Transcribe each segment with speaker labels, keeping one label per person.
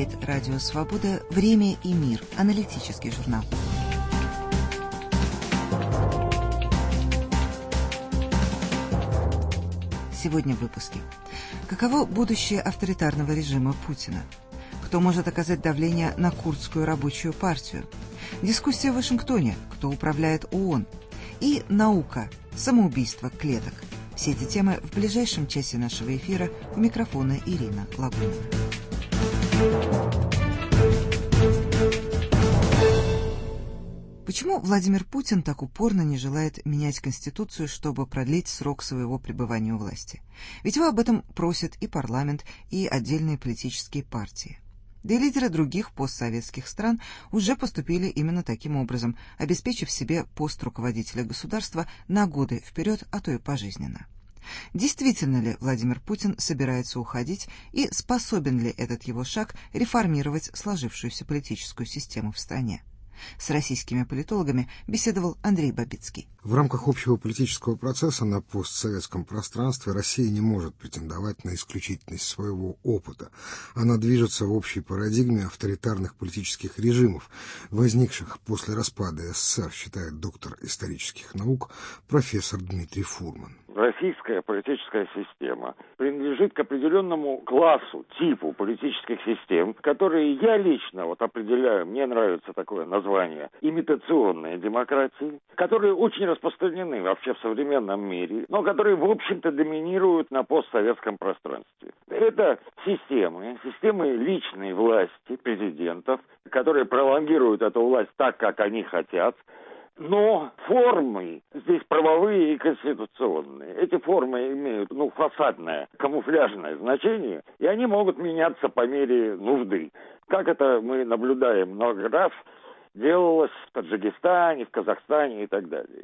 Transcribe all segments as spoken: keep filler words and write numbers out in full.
Speaker 1: говорит Радио Свобода «Время и мир», аналитический журнал. Сегодня в выпуске. Каково будущее авторитарного режима Путина? Кто может оказать давление на курдскую рабочую партию? Дискуссия в Вашингтоне. Кто управляет ООН? И наука. Самоубийство клеток. Все эти темы в ближайшем часе нашего эфира. У микрофона Ирина Лагунова. Почему Владимир Путин так упорно не желает менять Конституцию, чтобы продлить срок своего пребывания у власти? Ведь его об этом просят и парламент, и отдельные политические партии. Да и лидеры других постсоветских стран уже поступили именно таким образом, обеспечив себе пост руководителя государства на годы вперед, а то и пожизненно. Действительно ли Владимир Путин собирается уходить и способен ли этот его шаг реформировать сложившуюся политическую систему в стране? С российскими политологами беседовал Андрей Бабицкий.
Speaker 2: В рамках общего политического процесса на постсоветском пространстве Россия не может претендовать на исключительность своего опыта. Она движется в общей парадигме авторитарных политических режимов, возникших после распада СССР, считает доктор исторических наук профессор Дмитрий Фурман.
Speaker 3: Российская политическая система принадлежит к определенному классу, типу политических систем, которые я лично вот определяю, мне нравится такое название, имитационные демократии, которые очень распространены вообще в современном мире, но которые, в общем-то, доминируют на постсоветском пространстве. Это системы, системы личной власти президентов, которые пролонгируют эту власть так, как они хотят. Но формы здесь правовые и конституционные. Эти формы имеют, ну, фасадное, камуфляжное значение, и они могут меняться по мере нужды. Как это мы наблюдаем много раз, делалось в Таджикистане, в Казахстане и так далее.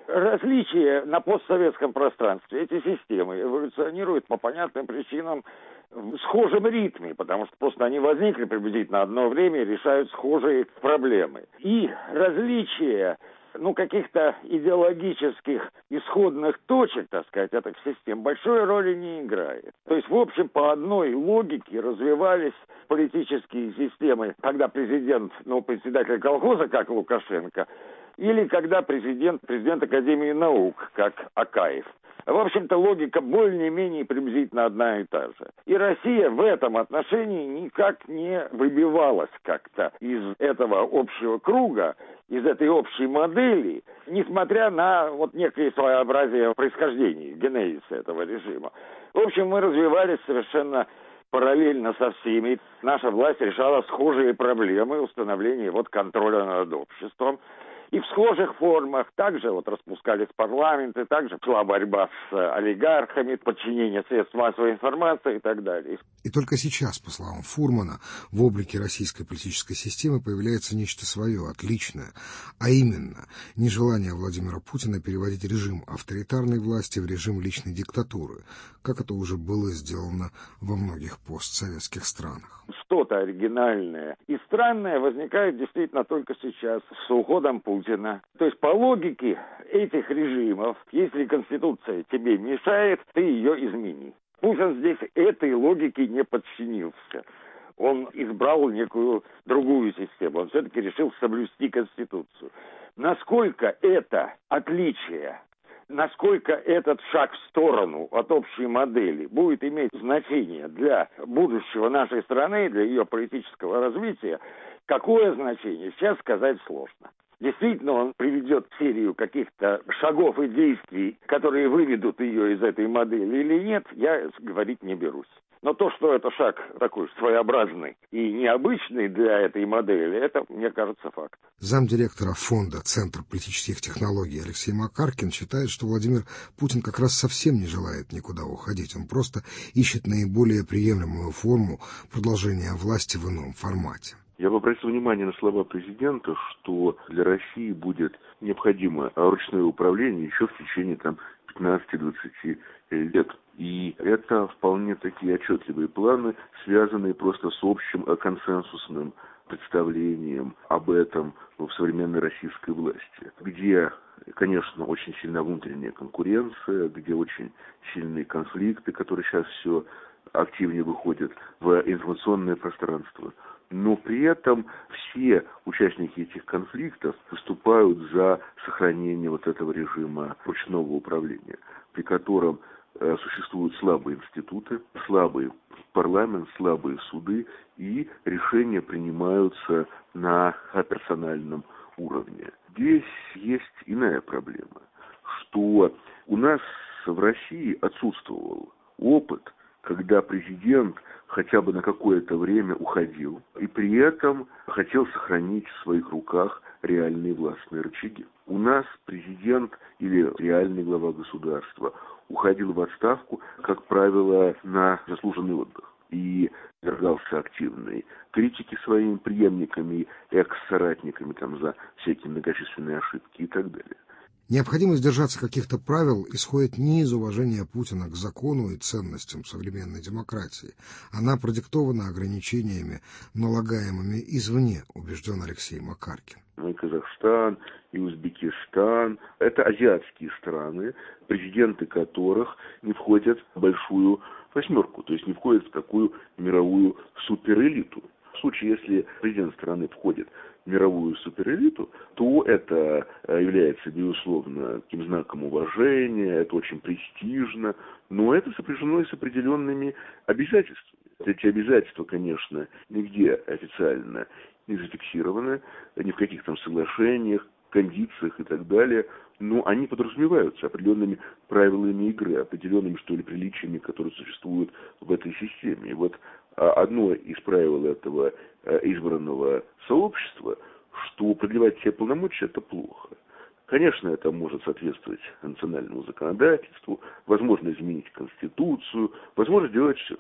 Speaker 3: Различия на постсоветском пространстве, эти системы эволюционируют по понятным причинам в схожем ритме, потому что просто они возникли приблизительно одно время и решают схожие проблемы. И различия, ну, каких-то идеологических исходных точек, так сказать, этих систем большой роли не играет. То есть, в общем, по одной логике развивались политические системы, когда президент, ну, председатель колхоза, как Лукашенко, или когда президент, президент Академии наук, как Акаев. В общем-то, логика более-менее приблизительно одна и та же. И Россия в этом отношении никак не выбивалась как-то из этого общего круга, из этой общей модели, несмотря на вот некое своеобразие происхождения, генезиса этого режима. В общем, мы развивались совершенно параллельно со всеми. Наша власть решала схожие проблемы установления вот контроля над обществом. И в схожих формах также вот распускались парламенты, также шла борьба с олигархами, подчинение средств массовой информации и так далее.
Speaker 2: И только сейчас, по словам Фурмана, в облике российской политической системы появляется нечто свое, отличное, а именно нежелание Владимира Путина переводить режим авторитарной власти в режим личной диктатуры, как это уже было сделано во многих постсоветских странах.
Speaker 3: Что-то оригинальное и странное возникает действительно только сейчас, с уходом Путина. То есть по логике этих режимов, если Конституция тебе мешает, ты ее измени. Путин здесь этой логике не подчинился. Он избрал некую другую систему. Он все-таки решил соблюсти Конституцию. Насколько это отличие, насколько этот шаг в сторону от общей модели будет иметь значение для будущего нашей страны, для ее политического развития, какое значение, сейчас сказать сложно. Действительно, он приведет к серию каких-то шагов и действий, которые выведут ее из этой модели или нет, я говорить не берусь. Но то, что это шаг такой своеобразный и необычный для этой модели, это, мне кажется, факт.
Speaker 2: Замдиректора фонда Центр политических технологий Алексей Макаркин считает, что Владимир Путин как раз совсем не желает никуда уходить. Он просто ищет наиболее приемлемую форму продолжения власти в ином формате.
Speaker 4: Я бы обратил внимание на слова президента, что для России будет необходимо ручное управление еще в течение там пятнадцати-двадцати лет. И это вполне такие отчетливые планы, связанные просто с общим консенсусным представлением об этом в современной российской власти, где, конечно, очень сильна внутренняя конкуренция, где очень сильные конфликты, которые сейчас все активнее выходят в информационное пространство. но при этом все участники этих конфликтов выступают за сохранение вот этого режима ручного управления, при котором э, существуют слабые институты, слабый парламент, слабые суды, и решения принимаются на персональном уровне. Здесь есть иная проблема, что у нас в России отсутствовал опыт, когда президент хотя бы на какое-то время уходил и при этом хотел сохранить в своих руках реальные властные рычаги. У нас президент или реальный глава государства уходил в отставку, как правило, на заслуженный отдых и подвергался активной критике своими преемниками, экс-соратниками там, за всякие многочисленные ошибки и так далее.
Speaker 2: Необходимость держаться каких-то правил исходит не из уважения Путина к закону и ценностям современной демократии. Она продиктована ограничениями, налагаемыми извне, убежден Алексей Макаркин.
Speaker 4: И Казахстан, и Узбекистан – это азиатские страны, президенты которых не входят в большую восьмерку, то есть не входят в такую мировую суперэлиту. В случае, если президент страны входит в мировую суперэлиту, то это является, безусловно, таким знаком уважения, это очень престижно, но это сопряжено и с определенными обязательствами. Эти обязательства, конечно, нигде официально не зафиксированы, ни в каких там соглашениях, кондициях и так далее, но они подразумеваются определенными правилами игры, определенными, что ли, приличиями, которые существуют в этой системе. И вот одно из правил этого избранного сообщества, что продлевать все полномочия – это плохо. Конечно, это может соответствовать национальному законодательству, возможно изменить Конституцию, возможно сделать все.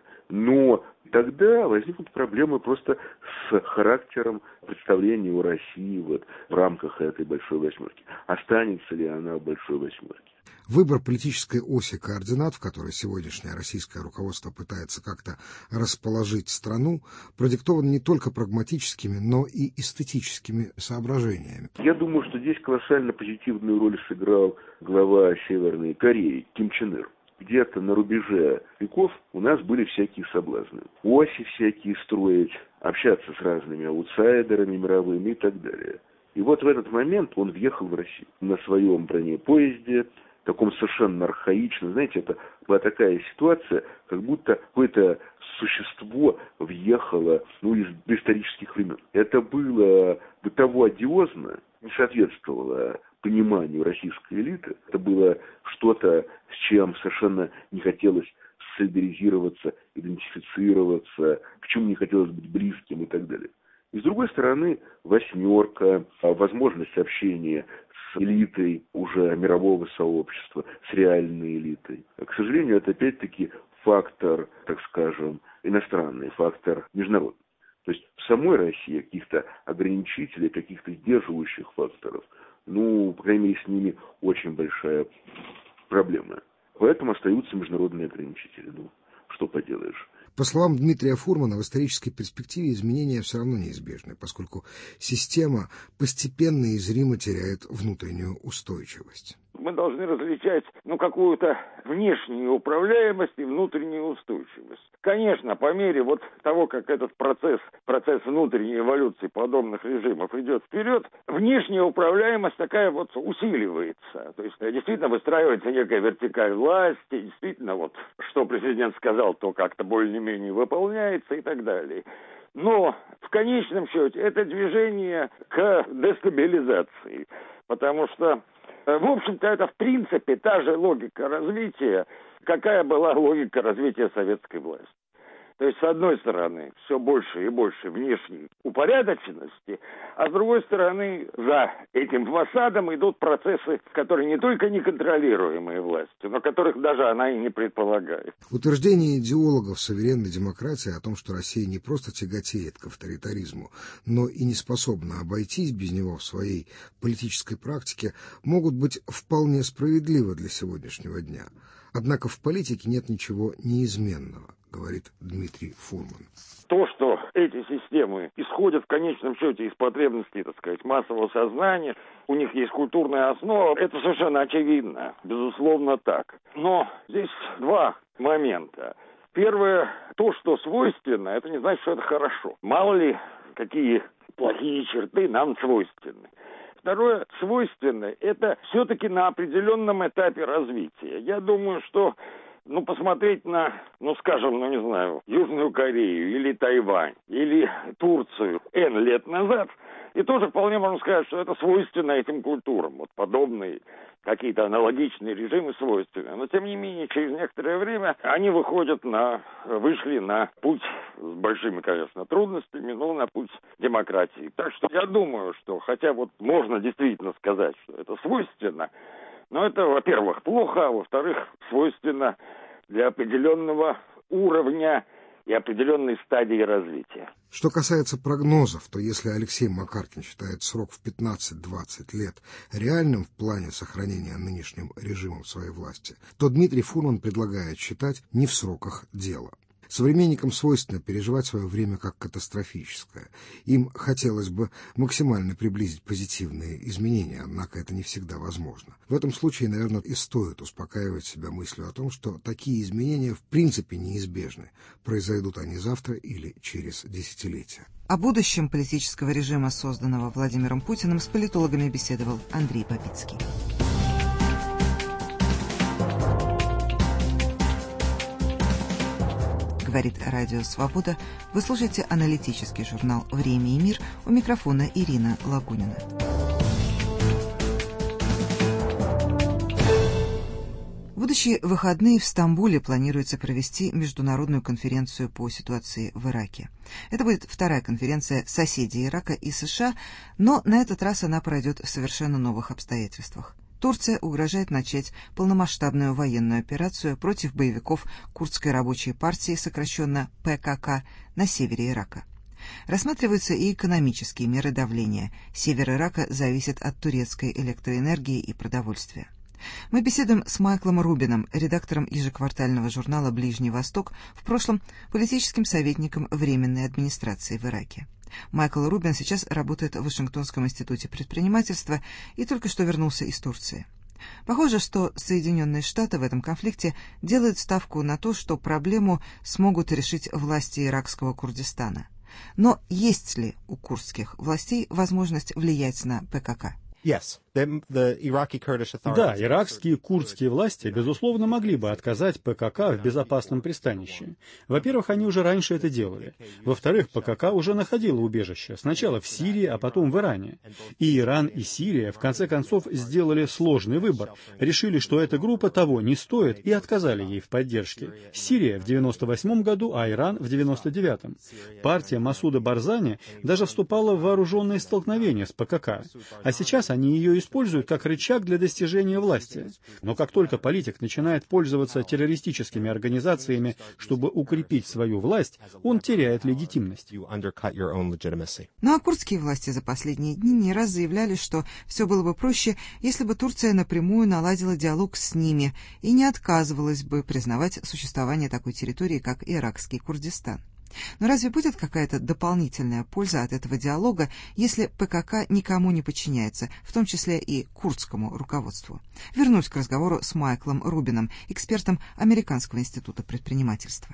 Speaker 4: Но тогда возникнут проблемы просто с характером представления о России вот в рамках этой большой восьмерки. Останется ли она в большой восьмерке?
Speaker 2: Выбор политической оси координат, в которой сегодняшнее российское руководство пытается как-то расположить страну, продиктован не только прагматическими, но и эстетическими соображениями.
Speaker 4: Я думаю, что здесь колоссально позитивную роль сыграл глава Северной Кореи Ким Чен Ир. Где-то на рубеже веков у нас были всякие соблазны. Оси всякие строить, общаться с разными аутсайдерами мировыми и так далее. И вот в этот момент он въехал в Россию на своем бронепоезде, таком совершенно архаичном. Знаете, это была такая ситуация, как будто какое-то существо въехало ну, из доисторических времен. Это было до того одиозно, не соответствовало пониманию российской элиты. Это было что-то, с чем совершенно не хотелось солидаризироваться, идентифицироваться, к чему не хотелось быть близким и так далее. И с другой стороны, восьмерка, возможность общения с элитой уже мирового сообщества, с реальной элитой. К сожалению, это опять-таки фактор, так скажем, иностранный, фактор международный. То есть в самой России каких-то ограничителей, каких-то сдерживающих факторов, ну, по крайней мере, с ними очень большая проблема. Поэтому остаются международные ограничители. Ну, что поделаешь.
Speaker 2: По словам Дмитрия Фурмана, в исторической перспективе изменения все равно неизбежны, поскольку система постепенно и зримо теряет внутреннюю устойчивость.
Speaker 3: Мы должны различать ну, какую-то внешнюю управляемость и внутреннюю устойчивость. Конечно, по мере вот того, как этот процесс, процесс внутренней эволюции подобных режимов идет вперед, внешняя управляемость такая вот усиливается. То есть действительно выстраивается некая вертикаль власти, действительно вот что президент сказал, то как-то более-менее выполняется и так далее. Но в конечном счете это движение к дестабилизации, потому что в общем-то, это, в принципе, та же логика развития, какая была логика развития советской власти. То есть, с одной стороны, все больше и больше внешней упорядоченности, а с другой стороны, за этим фасадом идут процессы, которые не только неконтролируемые властью, но которых даже она и не предполагает.
Speaker 2: Утверждение идеологов суверенной демократии о том, что Россия не просто тяготеет к авторитаризму, но и не способна обойтись без него в своей политической практике, могут быть вполне справедливы для сегодняшнего дня. Однако в политике нет ничего неизменного, говорит Дмитрий Фурман.
Speaker 3: То, что эти системы исходят в конечном счете из потребностей, так сказать, массового сознания, у них есть культурная основа, это совершенно очевидно, безусловно так. Но здесь два момента. Первое, то, что свойственно, это не значит, что это хорошо. Мало ли, какие плохие черты нам свойственны. Второе, свойственное, это все-таки на определенном этапе развития. Я думаю, что, ну, посмотреть на, ну, скажем, ну, не знаю, Южную Корею или Тайвань, или Турцию N лет назад, и тоже вполне можно сказать, что это свойственно этим культурам. Вот подобные какие-то аналогичные режимы свойственны. Но, тем не менее, через некоторое время они выходят на, вышли на путь с большими, конечно, трудностями, но на путь демократии. Так что я думаю, что, хотя вот можно действительно сказать, что это свойственно, но это, во-первых, плохо, а во-вторых, свойственно для определенного уровня и определенной стадии развития.
Speaker 2: Что касается прогнозов, то если Алексей Макаркин считает срок в пятнадцать-двадцать лет реальным в плане сохранения нынешним режимом своей власти, то Дмитрий Фурман предлагает считать не в сроках дело. Современникам свойственно переживать свое время как катастрофическое. Им хотелось бы максимально приблизить позитивные изменения, однако это не всегда возможно. В этом случае, наверное, и стоит успокаивать себя мыслью о том, что такие изменения в принципе неизбежны. Произойдут они завтра или через десятилетия.
Speaker 1: О будущем политического режима, созданного Владимиром Путиным, с политологами беседовал Андрей Бабицкий. Говорит Радио Свобода. Вы слушаете аналитический журнал «Время и мир». У микрофона Ирина Лагунина. В будущие выходные в Стамбуле планируется провести международную конференцию по ситуации в Ираке. Это будет вторая конференция соседей Ирака и США, но на этот раз она пройдет в совершенно новых обстоятельствах. Турция угрожает начать полномасштабную военную операцию против боевиков Курдской рабочей партии, сокращенно Пэ Ка Ка, на севере Ирака. Рассматриваются и экономические меры давления. Север Ирака зависит от турецкой электроэнергии и продовольствия. Мы беседуем с Майклом Рубином, редактором ежеквартального журнала «Ближний Восток», в прошлом политическим советником Временной администрации в Ираке. Майкл Рубин сейчас работает в Вашингтонском институте предпринимательства и только что вернулся из Турции. Похоже, что Соединенные Штаты в этом конфликте делают ставку на то, что проблему смогут решить власти иракского Курдистана. Но есть ли у курдских властей возможность влиять на Пэ Ка Ка?
Speaker 5: Yes. Да, иракские курдские власти, безусловно, могли бы отказать Пэ Ка Ка в безопасном пристанище. Во-первых, они уже раньше это делали. Во-вторых, Пэ Ка Ка уже находила убежище, сначала в Сирии, а потом в Иране. И Иран, и Сирия, в конце концов, сделали сложный выбор. Решили, что эта группа того не стоит, и отказали ей в поддержке. Сирия в девяносто восьмом году, а Иран в девяносто девятом. Партия Масуда Барзани даже вступала в вооруженные столкновения с Пэ Ка Ка. А сейчас они ее используют используют как рычаг для достижения власти. Но как только политик начинает пользоваться террористическими организациями, чтобы укрепить свою власть, он теряет легитимность.
Speaker 1: Ну а курдские власти за последние дни не раз заявляли, что все было бы проще, если бы Турция напрямую наладила диалог с ними и не отказывалась бы признавать существование такой территории, как иракский Курдистан. Но разве будет какая-то дополнительная польза от этого диалога, если Пэ Ка Ка никому не подчиняется, в том числе и курдскому руководству? Вернусь к разговору с Майклом Рубином, экспертом Американского института предпринимательства.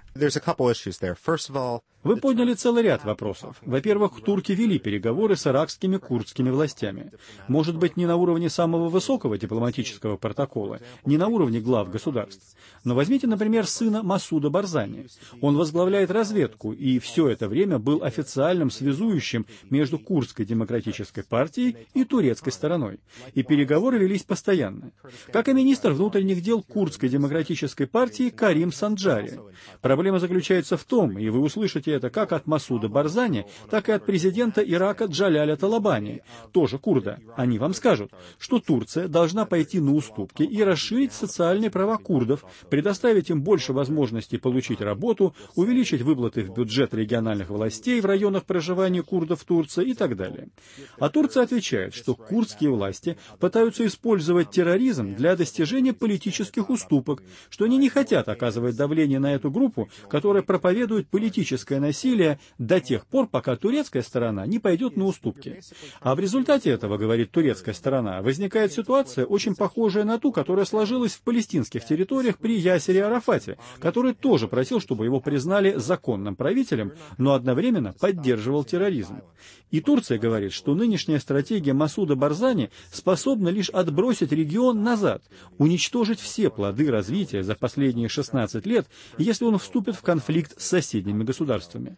Speaker 5: Вы подняли целый ряд вопросов. Во-первых, турки вели переговоры с иракскими курдскими властями. Может быть, не на уровне самого высокого дипломатического протокола, не на уровне глав государств. Но возьмите, например, сына Масуда Барзани. Он возглавляет разведку, и все это время был официальным связующим между Курдской демократической партией и турецкой стороной. И переговоры велись постоянно. Как и министр внутренних дел Курдской демократической партии Карим Санджари. Проблема заключается в том, и вы услышите это как от Масуда Барзани, так и от президента Ирака Джаляля Талабани, тоже курда. Они вам скажут, что Турция должна пойти на уступки и расширить социальные права курдов, предоставить им больше возможностей получить работу, увеличить выплаты в в бюджет региональных властей в районах проживания курдов в Турции и так далее. А Турция отвечает, что курдские власти пытаются использовать терроризм для достижения политических уступок, что они не хотят оказывать давление на эту группу, которая проповедует политическое насилие до тех пор, пока турецкая сторона не пойдет на уступки. А в результате этого, говорит турецкая сторона, возникает ситуация, очень похожая на ту, которая сложилась в палестинских территориях при Ясере Арафате, который тоже просил, чтобы его признали законным правителем, но одновременно поддерживал терроризм. И Турция говорит, что нынешняя стратегия Масуда Барзани способна лишь отбросить регион назад, уничтожить все плоды развития за последние шестнадцать лет, если он вступит в конфликт с соседними государствами.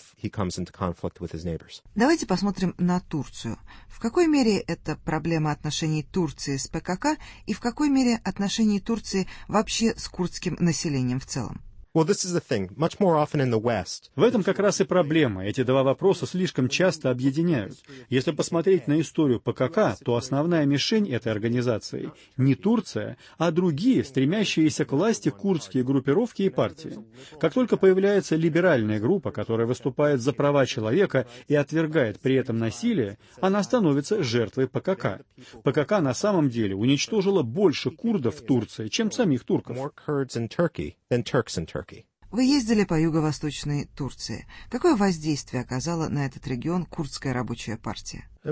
Speaker 1: Давайте посмотрим на Турцию. В какой мере это проблема отношений Турции с ПКК и в какой мере отношений Турции вообще с курдским населением в целом?
Speaker 6: В
Speaker 5: этом как раз и проблема. Эти два вопроса слишком часто объединяют. Если посмотреть на историю ПКК, то основная мишень этой организации не Турция, а другие, стремящиеся к власти курдские группировки и партии. Как только появляется либеральная группа, которая выступает за права человека и отвергает при этом насилие, она становится жертвой ПКК. ПКК на самом деле уничтожила больше курдов в Турции, чем самих турков.
Speaker 1: Вы ездили по юго-восточной Турции. Какое воздействие оказала на этот регион курдская рабочая партия?
Speaker 5: Я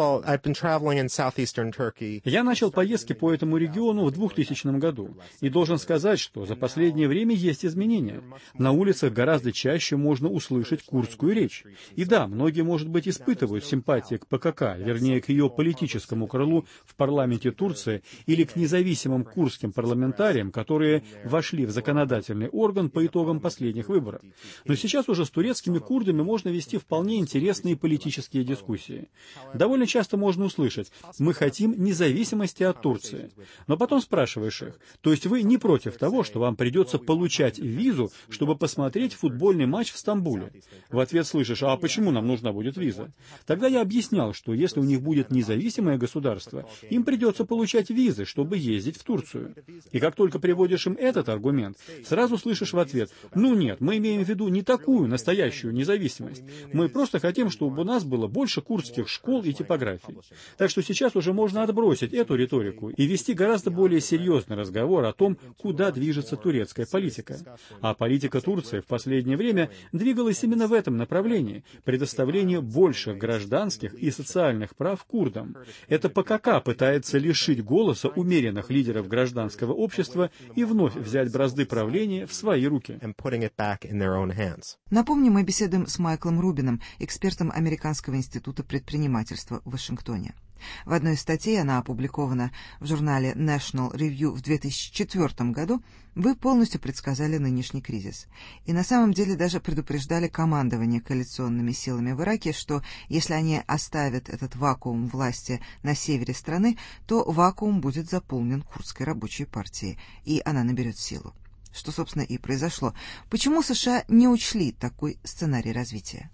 Speaker 5: начал поездки по этому региону в двухтысячном году и должен сказать, что за последнее время есть изменения. На улицах гораздо чаще можно услышать курдскую речь. И да, многие, может быть, испытывают симпатии к ПКК, вернее, к ее политическому крылу в парламенте Турции или к независимым курдским парламентариям, которые вошли в законодательный орган по итогам последних выборов. Но сейчас уже с турецкими курдами можно вести вполне интересные политические дискуссии. Довольно часто можно услышать: «Мы хотим независимости от Турции». Но потом спрашиваешь их: то есть вы не против того, что вам придется получать визу, чтобы посмотреть футбольный матч в Стамбуле? В ответ слышишь: а почему нам нужна будет виза? Тогда я объяснял, что если у них будет независимое государство, им придется получать визы, чтобы ездить в Турцию. И как только приводишь им этот аргумент, сразу слышишь в ответ: ну нет, мы имеем в виду не такую настоящую независимость. Мы просто хотим, чтобы у нас было больше курдских школ и типографий. Так что сейчас уже можно отбросить эту риторику и вести гораздо более серьезный разговор о том, куда движется турецкая политика. А политика Турции в последнее время двигалась именно в этом направлении – предоставление больших гражданских и социальных прав курдам. Это ПКК пытается лишить голоса умеренных лидеров гражданского общества и вновь взять бразды правления в свои руки.
Speaker 1: Напомню, мы беседуем с Майклом Рубином, экспертом Американского института предпринимательства в Вашингтоне. В одной из статей, она опубликована в журнале National Review в две тысячи четвёртом году, вы полностью предсказали нынешний кризис. И на самом деле даже предупреждали командование коалиционными силами в Ираке, что если они оставят этот вакуум власти на севере страны, то вакуум будет заполнен курдской рабочей партией, и она наберет силу. Что, собственно, и произошло. Почему США не учли такой сценарий развития?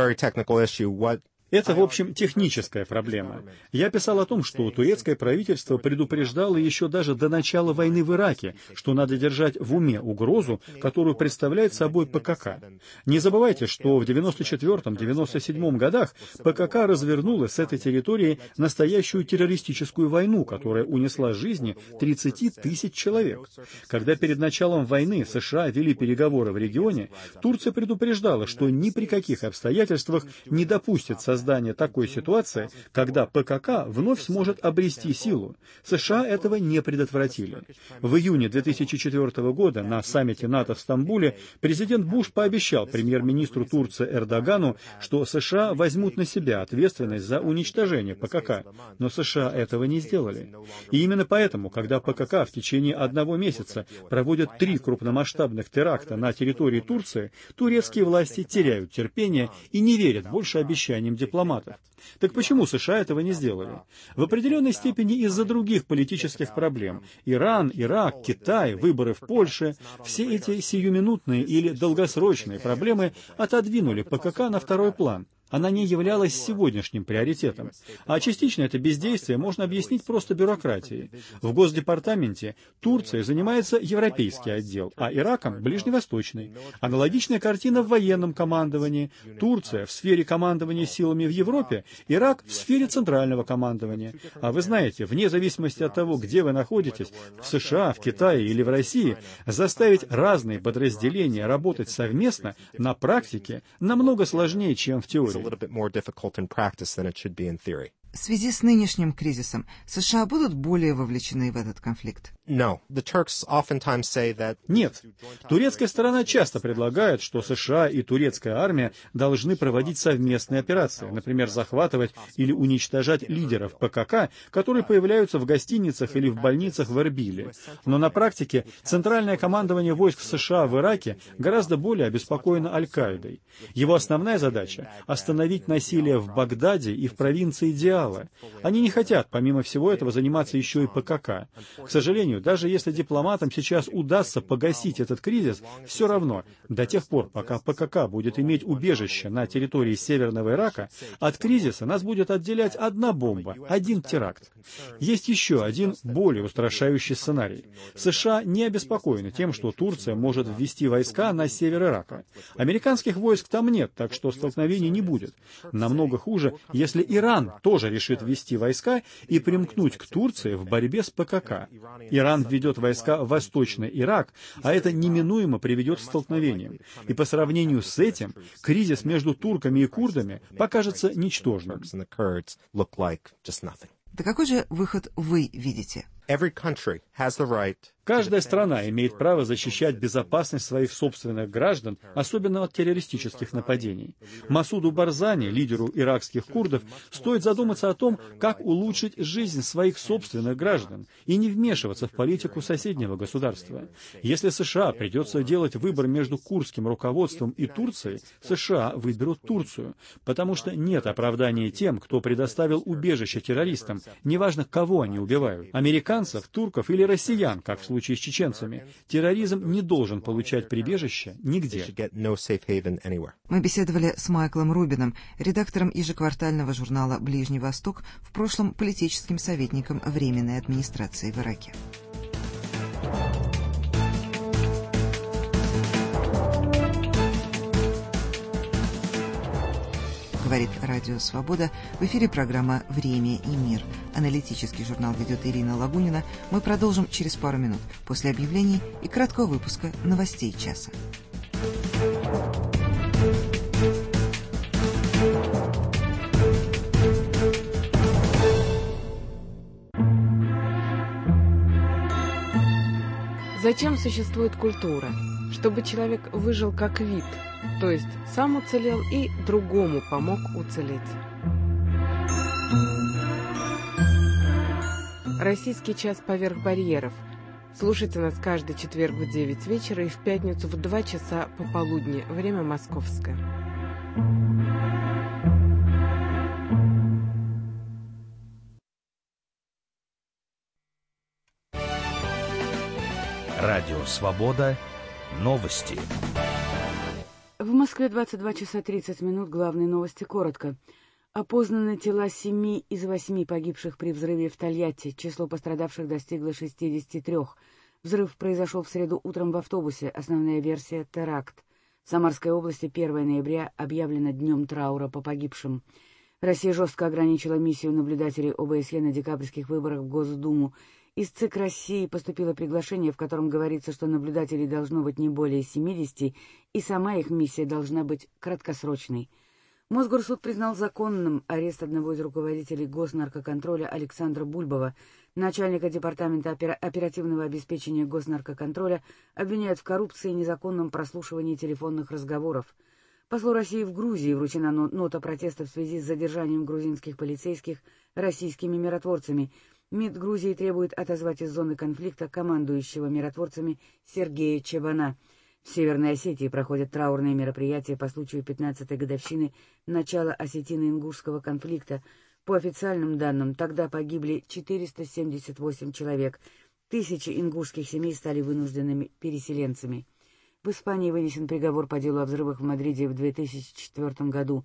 Speaker 5: Это, в общем, техническая проблема. Я писал о том, что турецкое правительство предупреждало еще даже до начала войны в Ираке, что надо держать в уме угрозу, которую представляет собой ПКК. Не забывайте, что в девяносто четвёртом — девяносто седьмом годах ПКК развернула с этой территории настоящую террористическую войну, которая унесла жизни тридцати тысяч человек. Когда перед началом войны США вели переговоры в регионе, Турция предупреждала, что ни при каких обстоятельствах не допустит создания создания такой ситуации, когда ПКК вновь сможет обрести силу. США этого не предотвратили. В июне две тысячи четвёртого года на саммите НАТО в Стамбуле президент Буш пообещал премьер-министру Турции Эрдогану, что США возьмут на себя ответственность за уничтожение ПКК, но США этого не сделали. И именно поэтому, когда ПКК в течение одного месяца проводят три крупномасштабных теракта на территории Турции, турецкие власти теряют терпение и не верят больше обещаниям дипломатов. дипломатов. Так почему США этого не сделали? В определенной степени из-за других политических проблем. Иран, Ирак, Китай, выборы в Польше – все эти сиюминутные или долгосрочные проблемы отодвинули ПКК на второй план. Она не являлась сегодняшним приоритетом. А частично это бездействие можно объяснить просто бюрократией. В Госдепартаменте Турцией занимается европейский отдел, а Ираком — ближневосточный. Аналогичная картина в военном командовании. Турция в сфере командования силами в Европе, Ирак в сфере центрального командования. А вы знаете, вне зависимости от того, где вы находитесь, в США, в Китае или в России, заставить разные подразделения работать совместно на практике намного сложнее, чем в теории.
Speaker 1: В связи с нынешним кризисом США будут более вовлечены в этот конфликт?
Speaker 6: Нет.
Speaker 5: Турецкая сторона часто предлагает, что США и турецкая армия должны проводить совместные операции, например, захватывать или уничтожать лидеров ПКК, которые появляются в гостиницах или в больницах в Эрбиле. Но на практике центральное командование войск США в Ираке гораздо более обеспокоено Аль-Каидой. Его основная задача — остановить насилие в Багдаде и в провинции Диала. Они не хотят, помимо всего этого, заниматься еще и ПКК. К сожалению, даже если дипломатам сейчас удастся погасить этот кризис, все равно, до тех пор, пока ПКК будет иметь убежище на территории Северного Ирака, от кризиса нас будет отделять одна бомба, один теракт. Есть еще один более устрашающий сценарий. США не обеспокоены тем, что Турция может ввести войска на север Ирака. Американских войск там нет, так что столкновений не будет. Намного хуже, если Иран тоже решит ввести войска и примкнуть к Турции в борьбе с ПКК. Иран введет войска в Восточный Ирак, а это неминуемо приведет к столкновениям. И по сравнению с этим, кризис между турками и курдами покажется ничтожным.
Speaker 1: Да какой же выход вы видите?
Speaker 5: Каждая страна имеет право защищать безопасность своих собственных граждан, особенно от террористических нападений. Масуду Барзани, лидеру иракских курдов, стоит задуматься о том, как улучшить жизнь своих собственных граждан и не вмешиваться в политику соседнего государства. Если США придется делать выбор между курдским руководством и Турцией, США выберут Турцию, потому что нет оправдания тем, кто предоставил убежище террористам, неважно, кого они убивают. Американцев, турков или россиян, как в случае с чеченцами. Терроризм не должен получать прибежище нигде.
Speaker 1: Мы беседовали с Майклом Рубином, редактором ежеквартального журнала «Ближний Восток», в прошлом политическим советником Временной администрации в Ираке. Говорит Радио Свобода. В эфире программа «Время и мир». Аналитический журнал ведет Ирина Лагунина. Мы продолжим через пару минут после объявлений и краткого выпуска новостей часа.
Speaker 7: Зачем существует культура? Чтобы человек выжил как вид, то есть сам уцелел и другому помог уцелеть. Российский час поверх барьеров. Слушайте нас каждый четверг в девять вечера и в пятницу в два часа пополудни, время московское.
Speaker 8: Радио Свобода. Новости.
Speaker 9: В Москве двадцать два часа тридцать минут. Главные новости коротко. Опознаны тела семи из восьми погибших при взрыве в Тольятти. Число пострадавших достигло шестидесяти трёх. Взрыв произошел в среду утром в автобусе. Основная версия — теракт. В Самарской области первого ноября объявлено днем траура по погибшим. Россия жестко ограничила миссию наблюдателей ОБСЕ на декабрьских выборах в Госдуму. Из ЦИК России поступило приглашение, в котором говорится, что наблюдателей должно быть не более семидесяти, и сама их миссия должна быть краткосрочной. Мосгорсуд признал законным арест одного из руководителей госнаркоконтроля Александра Бульбова. Начальника департамента оперативного обеспечения госнаркоконтроля обвиняют в коррупции и незаконном прослушивании телефонных разговоров. Послу России в Грузии вручена нота протеста в связи с задержанием грузинских полицейских российскими миротворцами. МИД Грузии требует отозвать из зоны конфликта командующего миротворцами Сергея Чебана. В Северной Осетии проходят траурные мероприятия по случаю пятнадцатой годовщины начала осетино-ингушского конфликта. По официальным данным, тогда погибли четыреста семьдесят восемь человек. Тысячи ингушских семей стали вынужденными переселенцами. В Испании вынесен приговор по делу о взрывах в Мадриде в две тысячи четвёртом году.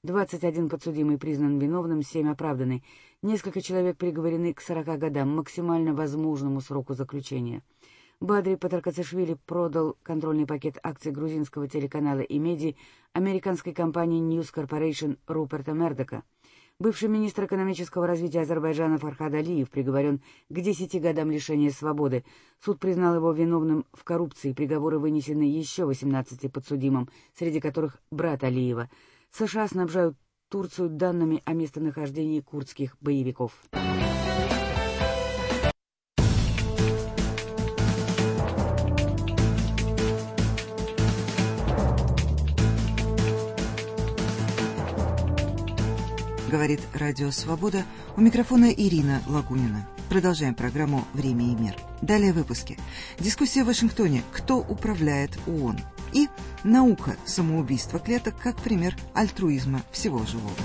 Speaker 9: двадцать один подсудимый признан виновным, семь оправданы. Несколько человек приговорены к сорока годам, максимально возможному сроку заключения. Бадри Патаркацишвили продал контрольный пакет акций грузинского телеканала «Имеди» американской компании News Corporation Руперта Мердока. Бывший министр экономического развития Азербайджана Фархад Алиев приговорен к десяти годам лишения свободы. Суд признал его виновным в коррупции. Приговоры вынесены еще восемнадцати подсудимым, среди которых брат Алиева. США снабжают Турцию данными о местонахождении курдских боевиков.
Speaker 1: Говорит Радио Свобода. У микрофона Ирина Лагунина. Продолжаем программу «Время и мир». Далее выпуски. Дискуссия в Вашингтоне. Кто управляет ООН? И наука самоубийства клеток как пример альтруизма всего живого.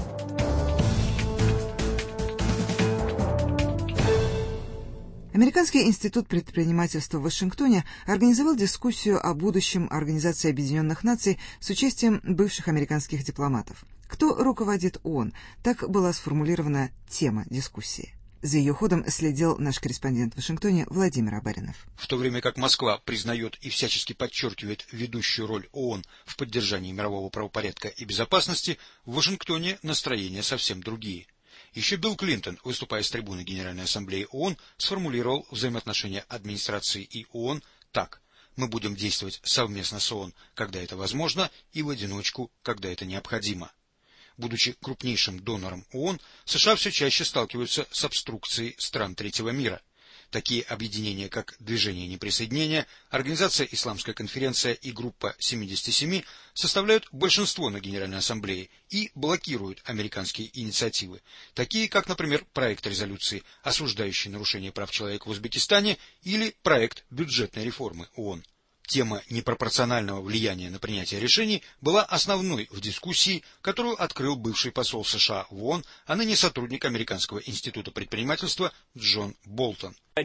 Speaker 1: Американский институт предпринимательства в Вашингтоне организовал дискуссию о будущем Организации Объединенных Наций с участием бывших американских дипломатов. Кто руководит ООН? Так была сформулирована тема дискуссии. За ее ходом следил наш корреспондент в Вашингтоне Владимир Абаринов.
Speaker 6: В то время как Москва признает и всячески подчеркивает ведущую роль ООН в поддержании мирового правопорядка и безопасности, в Вашингтоне настроения совсем другие. Еще Билл Клинтон, выступая с трибуны Генеральной Ассамблеи ООН, сформулировал взаимоотношения администрации и ООН так: «Мы будем действовать совместно с ООН, когда это возможно, и в одиночку, когда это необходимо». Будучи крупнейшим донором ООН, США все чаще сталкиваются с обструкцией стран третьего мира. Такие объединения, как Движение неприсоединения, Организация Исламская конференция и Группа семидесяти семи составляют большинство на Генеральной Ассамблее и блокируют американские инициативы, такие как, например, проект резолюции, осуждающий нарушение прав человека в Узбекистане, или проект бюджетной реформы ООН. Тема непропорционального влияния на принятие решений была основной в дискуссии, которую открыл бывший посол США в ООН, а ныне сотрудник Американского института предпринимательства Джон Болтон.
Speaker 10: Я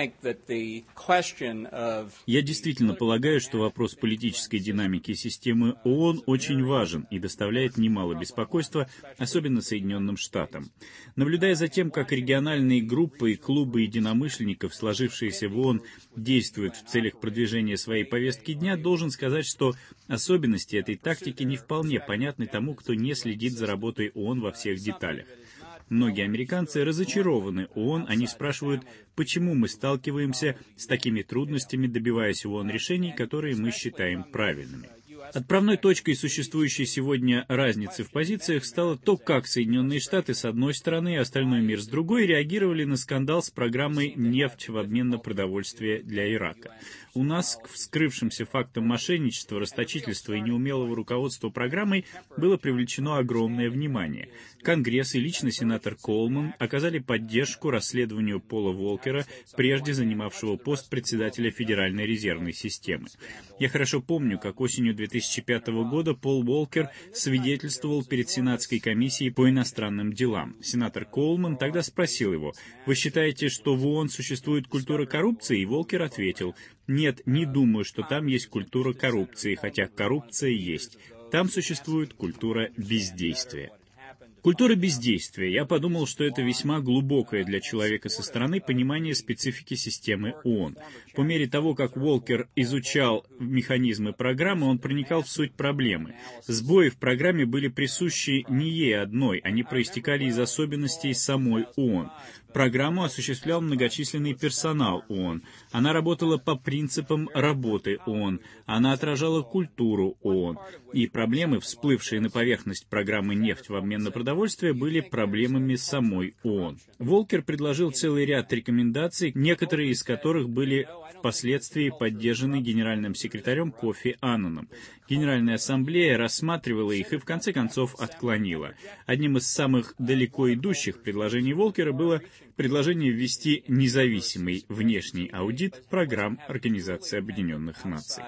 Speaker 5: действительно полагаю, что вопрос политической динамики системы ООН очень важен и доставляет немало беспокойства, особенно Соединенным Штатам. Наблюдая за тем, как региональные группы и клубы единомышленников, сложившиеся в ООН, действуют в целях продвижения своей повестки дня, должен сказать, что особенности этой тактики не вполне понятны тому, кто не следит за работой ООН во всех деталях. Многие американцы разочарованы ООН, они спрашивают, почему мы сталкиваемся с такими трудностями, добиваясь ООН решений, которые мы считаем правильными. Отправной точкой существующей сегодня разницы в позициях стало то, как Соединенные Штаты с одной стороны и остальной мир с другой реагировали на скандал с программой «Нефть в обмен на продовольствие для Ирака». У нас к вскрывшимся фактам мошенничества, расточительства и неумелого руководства программой было привлечено огромное внимание. Конгресс и лично сенатор Колман оказали поддержку расследованию Пола Волкера, прежде занимавшего пост председателя Федеральной резервной системы. Я хорошо помню, как осенью две тысячи пятого года Пол Волкер свидетельствовал перед Сенатской комиссией по иностранным делам. Сенатор Колман тогда спросил его: «Вы считаете, что в ООН существует культура коррупции?» И Волкер ответил: «Нет, не думаю, что там есть культура коррупции, хотя коррупция есть. Там существует культура бездействия». Культура бездействия. Я подумал, что это весьма глубокое для человека со стороны понимание специфики системы ООН. По мере того, как Волкер изучал механизмы программы, он проникал в суть проблемы. Сбои в программе были присущи не ей одной, они проистекали из особенностей самой ООН. Программу осуществлял многочисленный персонал ООН. Она работала по принципам работы ООН. Она отражала культуру ООН. И проблемы, всплывшие на поверхность программы «Нефть в обмен на продовольствие», были проблемами самой ООН. Волкер предложил целый ряд рекомендаций, некоторые из которых были впоследствии поддержаны генеральным секретарем Кофи Аннаном. Генеральная ассамблея рассматривала их и в конце концов отклонила. Одним из самых далеко идущих предложений Волкера было предложение ввести независимый внешний аудит программ Организации Объединенных Наций.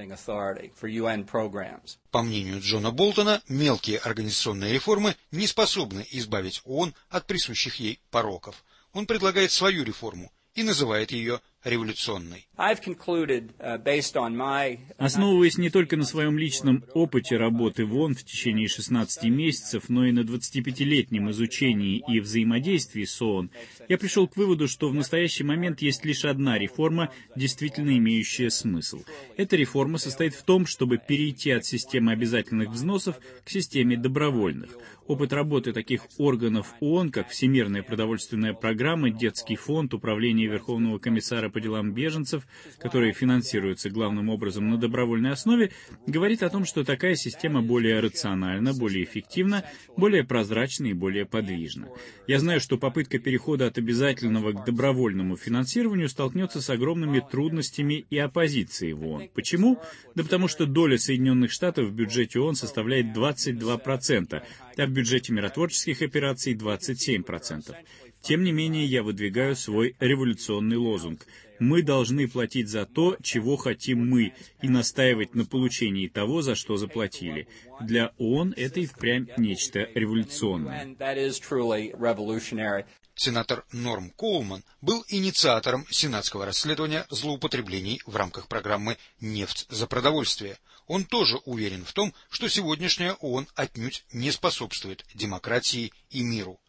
Speaker 6: По мнению Джона Болтона, мелкие организационные реформы не способны избавить ООН от присущих ей пороков. Он предлагает свою реформу и называет ее революционной.
Speaker 5: Основываясь не только на своем личном опыте работы в ООН в течение шестнадцати месяцев, но и на двадцатипятилетнем изучении и взаимодействии с ООН, я пришел к выводу, что в настоящий момент есть лишь одна реформа, действительно имеющая смысл. Эта реформа состоит в том, чтобы перейти от системы обязательных взносов к системе добровольных. Опыт работы таких органов ООН, как Всемирная продовольственная программа, Детский фонд, Управление Верховного комиссара по делам беженцев, которые финансируются главным образом на добровольной основе, говорит о том, что такая система более рациональна, более эффективна, более прозрачна и более подвижна. Я знаю, что попытка перехода от обязательного к добровольному финансированию столкнется с огромными трудностями и оппозицией в ООН. Почему? Да потому что доля Соединенных Штатов в бюджете ООН составляет двадцать два процента, а в бюджете миротворческих операций двадцать семь процентов. Тем не менее, я выдвигаю свой революционный лозунг. Мы должны платить за то, чего хотим мы, и настаивать на получении того, за что заплатили. Для ООН это и впрямь нечто революционное.
Speaker 6: Сенатор Норм Коулман был инициатором сенатского расследования злоупотреблений в рамках программы «Нефть за продовольствие». Он тоже уверен в том, что сегодняшняя ООН отнюдь не способствует демократии и миру.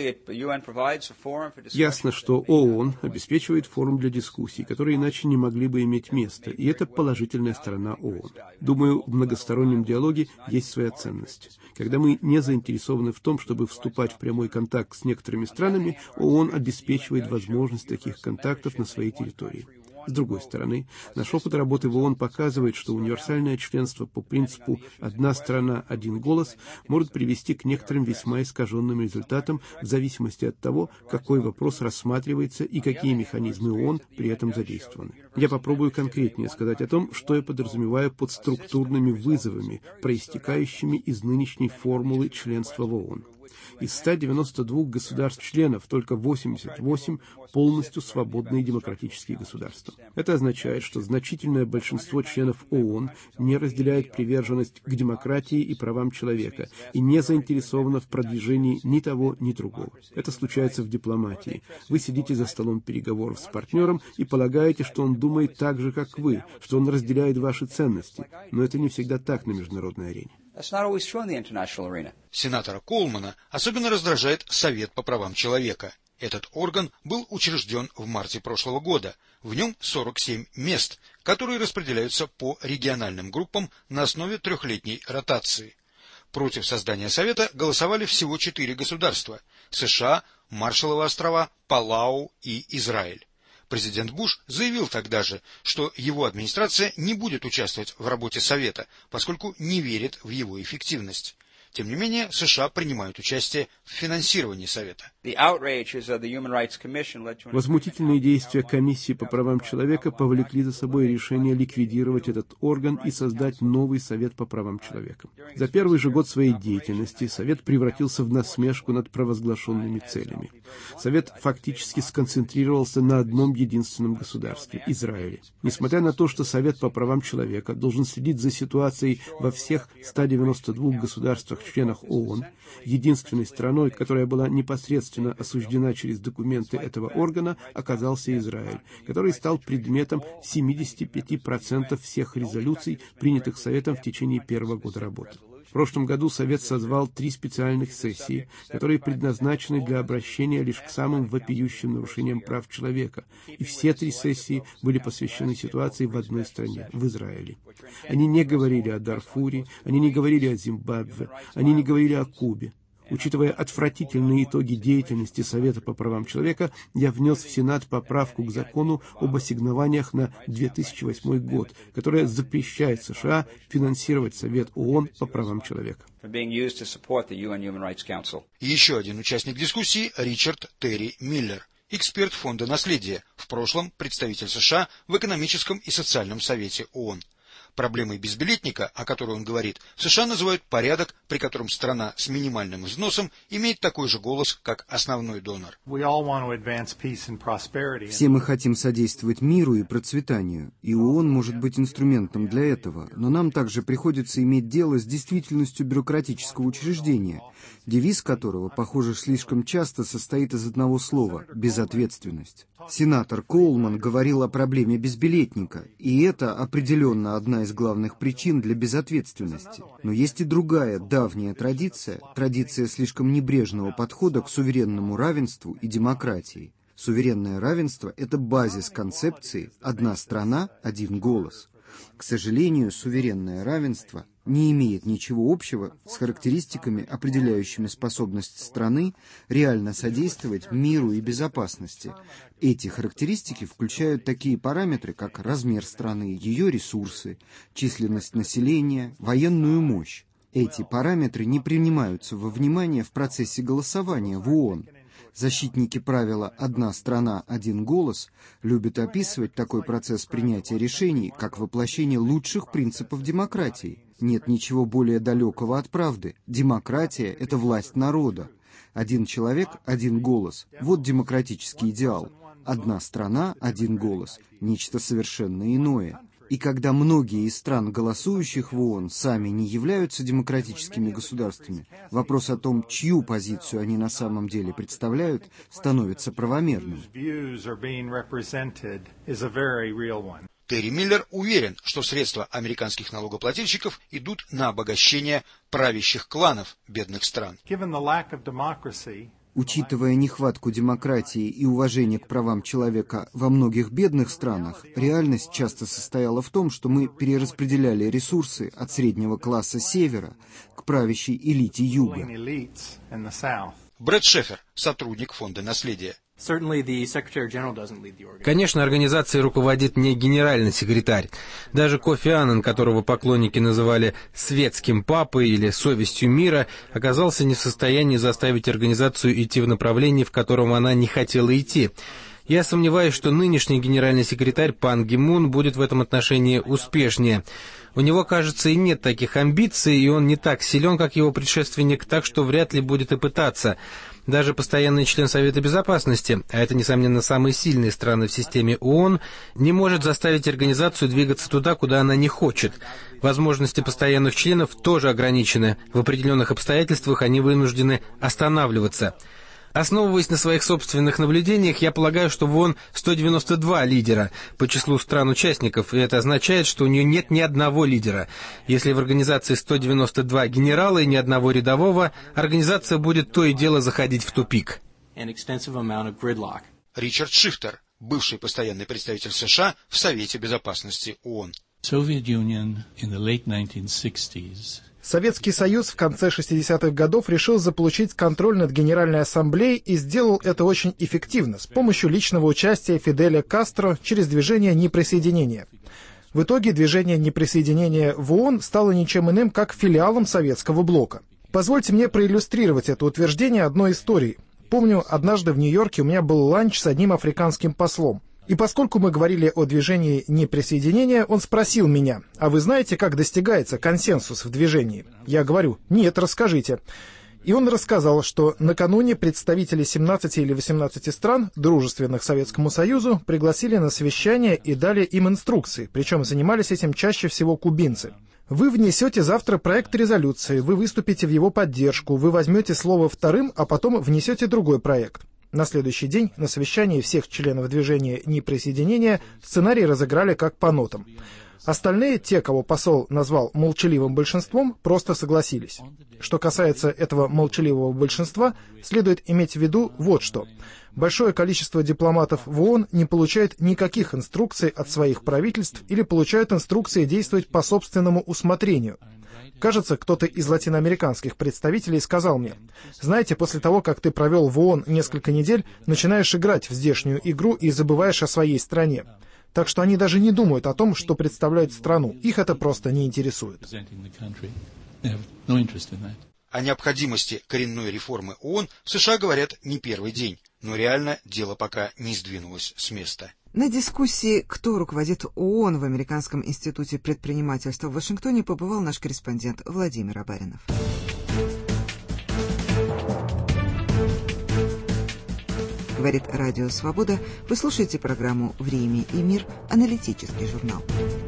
Speaker 10: Ясно, что ООН обеспечивает форум для дискуссий, которые иначе не могли бы иметь место, и это положительная сторона ООН. Думаю, в многостороннем диалоге есть своя ценность. Когда мы не заинтересованы в том, чтобы вступать в прямой контакт с некоторыми странами, ООН обеспечивает возможность таких контактов на своей территории. С другой стороны, наш опыт работы в ООН показывает, что универсальное членство по принципу «одна страна, один голос» может привести к некоторым весьма искаженным результатам в зависимости от того, какой вопрос рассматривается и какие механизмы ООН при этом задействованы. Я попробую конкретнее сказать о том, что я подразумеваю под структурными вызовами, проистекающими из нынешней формулы членства в ООН. Из ста девяноста двух государств-членов только восемьдесят восемь полностью свободные демократические государства. Это означает, что значительное большинство членов ООН не разделяет приверженность к демократии и правам человека и не заинтересовано в продвижении ни того, ни другого. Это случается в дипломатии. Вы сидите за столом переговоров с партнером и полагаете, что он думает так же, как вы, что он разделяет ваши ценности, но это не всегда так на международной арене.
Speaker 6: Сенатора Коулмана особенно раздражает Совет по правам человека. Этот орган был учрежден в марте прошлого года. В нем сорок семь мест, которые распределяются по региональным группам на основе трехлетней ротации. Против создания Совета голосовали всего четыре государства – США, Маршалловы острова, Палау и Израиль. Президент Буш заявил тогда же, что его администрация не будет участвовать в работе Совета, поскольку не верит в его эффективность. Тем не менее, США принимают участие в финансировании Совета.
Speaker 10: Возмутительные действия Комиссии по правам человека повлекли за собой решение ликвидировать этот орган и создать новый Совет по правам человека. За первый же год своей деятельности Совет превратился в насмешку над провозглашенными целями. Совет фактически сконцентрировался на одном единственном государстве – Израиле. Несмотря на то, что Совет по правам человека должен следить за ситуацией во всех ста девяноста двух государствах-членах ООН, единственной страной, которая была непосредственно осуждена через документы этого органа, оказался Израиль, который стал предметом семидесяти пяти процентов всех резолюций, принятых Советом в течение первого года работы. В прошлом году Совет созвал три специальных сессии, которые предназначены для обращения лишь к самым вопиющим нарушениям прав человека, и все три сессии были посвящены ситуации в одной стране, в Израиле. Они не говорили о Дарфуре, они не говорили о Зимбабве, они не говорили о Кубе. Учитывая отвратительные итоги деятельности Совета по правам человека, я внес в Сенат поправку к закону об ассигнованиях на две тысячи восьмой год, которая запрещает США финансировать Совет ООН по правам человека.
Speaker 6: Еще один участник дискуссии – Ричард Терри Миллер, эксперт Фонда наследия, в прошлом представитель США в экономическом и социальном совете ООН. Проблемой безбилетника, о которой он говорит, в США называют порядок, при котором страна с минимальным взносом имеет такой же голос, как основной донор.
Speaker 11: Все мы хотим содействовать миру и процветанию, и ООН может быть инструментом для этого, но нам также приходится иметь дело с действительностью бюрократического учреждения, девиз которого, похоже, слишком часто состоит из одного слова – безответственность. Сенатор Коулман говорил о проблеме безбилетника, и это определенно одна из главных причин для безответственности. Но есть и другая, давняя традиция, традиция слишком небрежного подхода к суверенному равенству и демократии. Суверенное равенство – это базис концепции «одна страна, один голос». К сожалению, суверенное равенство не имеет ничего общего с характеристиками, определяющими способность страны реально содействовать миру и безопасности. Эти характеристики включают такие параметры, как размер страны, ее ресурсы, численность населения, военную мощь. Эти параметры не принимаются во внимание в процессе голосования в ООН. Защитники правила «одна страна, один голос» любят описывать такой процесс принятия решений как воплощение лучших принципов демократии. Нет ничего более далекого от правды. Демократия – это власть народа. Один человек, один голос – вот демократический идеал. Одна страна, один голос – нечто совершенно иное. И когда многие из стран, голосующих в ООН, сами не являются демократическими государствами, вопрос о том, чью позицию они на самом деле представляют, становится правомерным.
Speaker 6: Терри Миллер уверен, что средства американских налогоплательщиков идут на обогащение правящих кланов бедных стран.
Speaker 11: Учитывая нехватку демократии и уважения к правам человека во многих бедных странах, реальность часто состояла в том, что мы перераспределяли ресурсы от среднего класса севера к правящей элите юга.
Speaker 6: Брэд Шефер, сотрудник фонда наследия.
Speaker 12: Конечно, организацией руководит не генеральный секретарь. Даже Кофи Аннан, которого поклонники называли «светским папой» или «совестью мира», оказался не в состоянии заставить организацию идти в направлении, в котором она не хотела идти. Я сомневаюсь, что нынешний генеральный секретарь Пан Ги Мун будет в этом отношении успешнее. У него, кажется, и нет таких амбиций, и он не так силен, как его предшественник, так что вряд ли будет и пытаться. Даже постоянный член Совета Безопасности, а это, несомненно, самые сильные страны в системе ООН, не может заставить организацию двигаться туда, куда она не хочет. Возможности постоянных членов тоже ограничены. В определенных обстоятельствах они вынуждены останавливаться. Основываясь на своих собственных наблюдениях, я полагаю, что в ООН сто девяносто два лидера по числу стран-участников, и это означает, что у нее нет ни одного лидера. Если в организации сто девяносто два генерала и ни одного рядового, организация будет то и дело заходить в тупик.
Speaker 6: Ричард Шифтер, бывший постоянный представитель США в Совете Безопасности ООН.
Speaker 13: Советский Союз в конце шестидесятых годов решил заполучить контроль над Генеральной Ассамблеей и сделал это очень эффективно, с помощью личного участия Фиделя Кастро через движение неприсоединения. В итоге движение неприсоединения в ООН стало ничем иным, как филиалом советского блока. Позвольте мне проиллюстрировать это утверждение одной историей. Помню, однажды в Нью-Йорке у меня был ланч с одним африканским послом. И поскольку мы говорили о движении неприсоединения, он спросил меня: «А вы знаете, как достигается консенсус в движении?» Я говорю: «Нет, расскажите». И он рассказал, что накануне представители семнадцати или восемнадцати стран, дружественных Советскому Союзу, пригласили на совещание и дали им инструкции, причем занимались этим чаще всего кубинцы. Вы внесете завтра проект резолюции, вы выступите в его поддержку, вы возьмете слово вторым, а потом внесете другой проект. На следующий день на совещании всех членов движения неприсоединения сценарий разыграли как по нотам. Остальные, те, кого посол назвал молчаливым большинством, просто согласились. Что касается этого молчаливого большинства, следует иметь в виду вот что. Большое количество дипломатов в ООН не получает никаких инструкций от своих правительств или получают инструкции действовать по собственному усмотрению. Кажется, кто-то из латиноамериканских представителей сказал мне: «Знаете, после того, как ты провел в ООН несколько недель, начинаешь играть в здешнюю игру и забываешь о своей стране». Так что они даже не думают о том, что представляют страну. Их это просто не интересует.
Speaker 6: О необходимости коренной реформы ООН в США говорят не первый день, но реально дело пока не сдвинулось с места.
Speaker 1: На дискуссии, кто руководит ООН в Американском институте предпринимательства в Вашингтоне, побывал наш корреспондент Владимир Абаринов. Говорит Радио Свобода. Вы слушаете программу «Время и мир», аналитический журнал.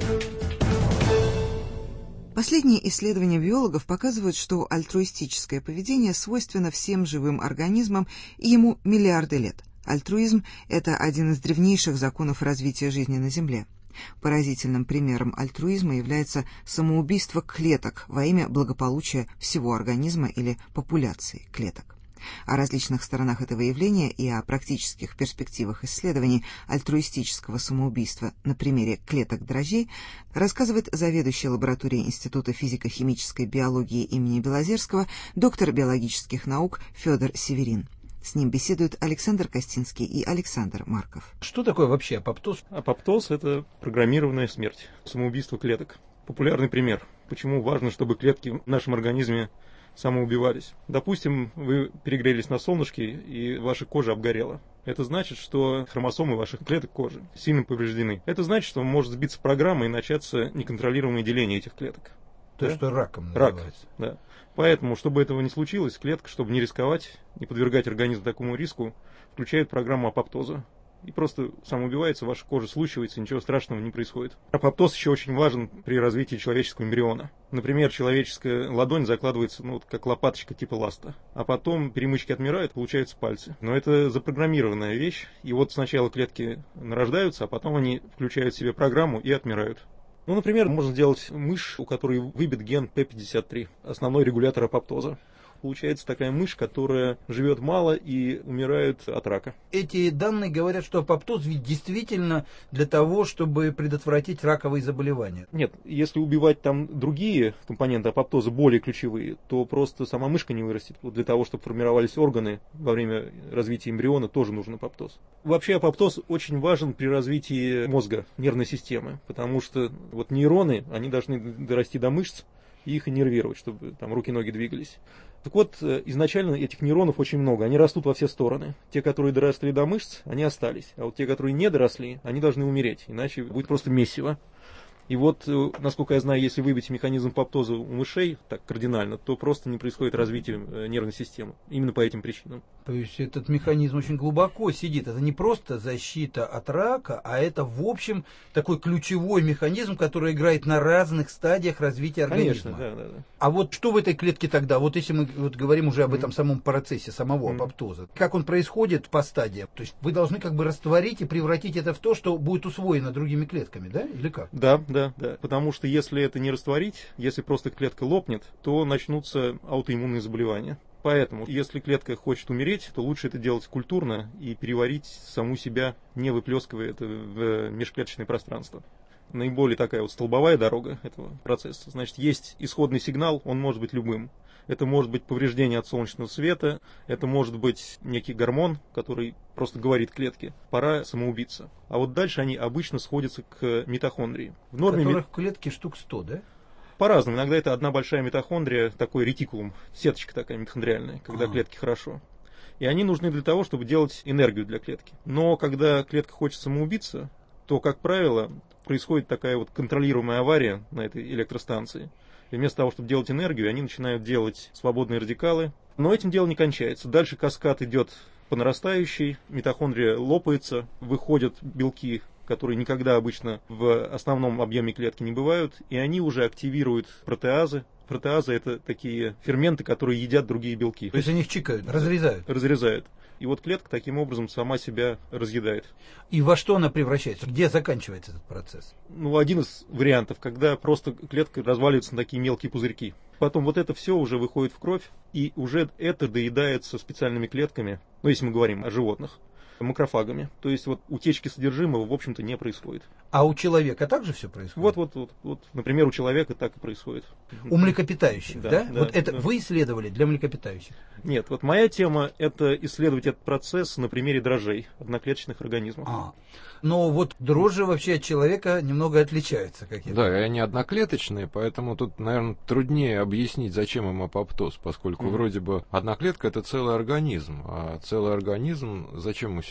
Speaker 1: Последние исследования биологов показывают, что альтруистическое поведение свойственно всем живым организмам, и ему миллиарды лет. Альтруизм – это один из древнейших законов развития жизни на Земле. Поразительным примером альтруизма является самоубийство клеток во имя благополучия всего организма или популяции клеток. О различных сторонах этого явления и о практических перспективах исследований альтруистического самоубийства на примере клеток дрожжей рассказывает заведующий лабораторией Института физико-химической биологии имени Белозерского, доктор биологических наук Федор Северин. С ним беседуют Александр Костинский и Александр Марков.
Speaker 14: Что такое вообще апоптоз?
Speaker 15: Апоптоз – это программированная смерть, самоубийство клеток. Популярный пример. Почему важно, чтобы клетки в нашем организме самоубивались. Допустим, вы перегрелись на солнышке, и ваша кожа обгорела. Это значит, что хромосомы ваших клеток кожи сильно повреждены. Это значит, что может сбиться программа и начаться неконтролируемое деление этих клеток.
Speaker 14: То,
Speaker 15: да?
Speaker 14: что раком называется.
Speaker 15: Рак, да. Поэтому, чтобы этого не случилось, клетка, чтобы не рисковать, не подвергать организм такому риску, включает программу апоптоза. И просто самоубивается, ваша кожа случивается, ничего страшного не происходит. Апоптоз еще очень важен при развитии человеческого эмбриона. Например, человеческая ладонь закладывается, ну, вот, как лопаточка типа ласта. А потом перемычки отмирают, получаются пальцы. Но это запрограммированная вещь. И вот сначала клетки нарождаются, а потом они включают в себе программу и отмирают. Ну, например, можно сделать мышь, у которой выбит ген пэ пятьдесят три, основной регулятор апоптоза. Получается такая мышь, которая живет мало и умирает от рака.
Speaker 14: Эти данные говорят, что апоптоз ведь действительно для того, чтобы предотвратить раковые заболевания.
Speaker 15: Нет, если убивать там другие компоненты апоптоза, более ключевые, то просто сама мышка не вырастет. Вот для того, чтобы формировались органы во время развития эмбриона, тоже нужен апоптоз. Вообще апоптоз очень важен при развитии мозга, нервной системы, потому что вот нейроны, они должны дорасти до мышц и их иннервировать, чтобы там руки-ноги двигались. Так вот, изначально этих нейронов очень много, они растут во все стороны. Те, которые доросли до мышц, они остались, а вот те, которые не доросли, они должны умереть, иначе будет просто месиво. И вот, насколько я знаю, если выбить механизм апоптоза у мышей так кардинально, то просто не происходит развитие нервной системы. Именно по этим причинам.
Speaker 14: То есть этот механизм очень глубоко сидит. Это не просто защита от рака, а это, в общем, такой ключевой механизм, который играет на разных стадиях развития организма.
Speaker 15: Конечно, да, да, да.
Speaker 14: А вот что в этой клетке тогда? Вот если мы вот говорим уже об этом mm-hmm. самом процессе, самого mm-hmm. апоптоза. Как он происходит по стадиям? То есть вы должны как бы растворить и превратить это в то, что будет усвоено другими клетками, да? Или как?
Speaker 15: Да, да, да. Потому что если это не растворить, если просто клетка лопнет, то начнутся аутоиммунные заболевания. Поэтому, если клетка хочет умереть, то лучше это делать культурно и переварить саму себя, не выплескивая это в межклеточное пространство. Наиболее такая вот столбовая дорога этого процесса. Значит, есть исходный сигнал, он может быть любым. Это может быть повреждение от солнечного света, это может быть некий гормон, который просто говорит клетке: пора самоубиться. А вот дальше они обычно сходятся к митохондрии.
Speaker 14: В норме которых в клетке штук сто, да?
Speaker 15: По-разному. Иногда это одна большая митохондрия, такой ретикулум, сеточка такая митохондриальная, когда А-а-а. клетки хорошо. И они нужны для того, чтобы делать энергию для клетки. Но когда клетка хочет самоубиться, то, как правило, происходит такая вот контролируемая авария на этой электростанции. И вместо того, чтобы делать энергию, они начинают делать свободные радикалы. Но этим дело не кончается. Дальше каскад идет по нарастающей, митохондрия лопается, выходят белки, которые никогда обычно в основном объеме клетки не бывают, и они уже активируют протеазы. Протеазы — это такие ферменты, которые едят другие белки.
Speaker 14: То есть они их чикают, разрезают?
Speaker 15: Разрезают. И вот клетка таким образом сама себя разъедает.
Speaker 14: И во что она превращается? Где заканчивается этот процесс?
Speaker 15: Ну, один из вариантов, когда просто клетка разваливается на такие мелкие пузырьки. Потом вот это все уже выходит в кровь, и уже это доедается специальными клетками, ну, если мы говорим о животных, макрофагами. То есть вот утечки содержимого, в общем-то, не происходит.
Speaker 14: А у человека также все происходит?
Speaker 15: Вот, вот, вот, вот. Например, у человека так и происходит.
Speaker 14: У млекопитающих, да?
Speaker 15: да?
Speaker 14: да вот это да. Вы исследовали для млекопитающих?
Speaker 15: Нет, вот моя тема — это исследовать этот процесс на примере дрожжей, одноклеточных организмов.
Speaker 14: А. Но вот дрожжи вообще от человека немного отличаются. Как я
Speaker 16: да, и они одноклеточные, поэтому тут, наверное, труднее объяснить, зачем им апоптоз, поскольку mm-hmm. вроде бы одна клетка — это целый организм, а целый организм зачем ему